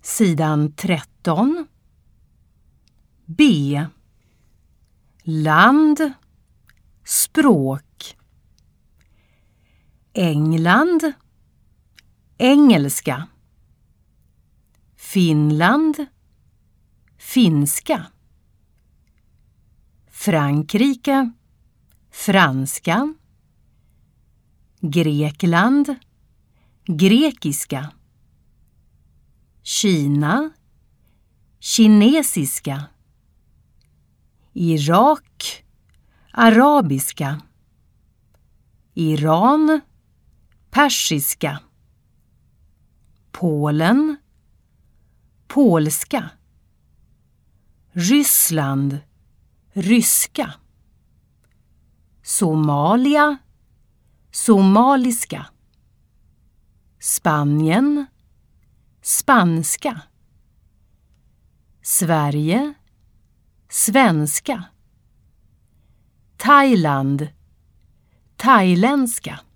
Sidan 13. B. Land, språk. England, engelska. Finland, finska. Frankrike, franska. Grekland, grekiska. Kina, kinesiska. Irak, arabiska. Iran, persiska. Polen, polska. Ryssland, ryska. Somalia, somaliska. Spanien, spanska. Sverige, svenska. Thailand, thailändska.